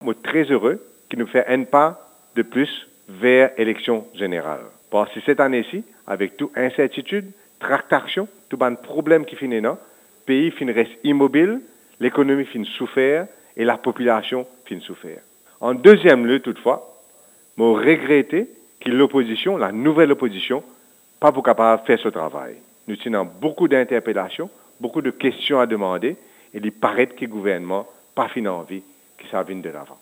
Je suis très heureux qu'il nous fait un pas de plus vers l'élection générale. Parce que cette année-ci, avec toute incertitude, tractation, tout un problème qui finit là, le pays reste immobile, l'économie finit souffert et la population finit souffert. En deuxième lieu, toutefois, je regrette que l'opposition, la nouvelle opposition, pas capable de faire ce travail. Nous avons beaucoup d'interpellations, beaucoup de questions à demander, et il paraît que le gouvernement n'a pas envie que ça vienne de l'avant.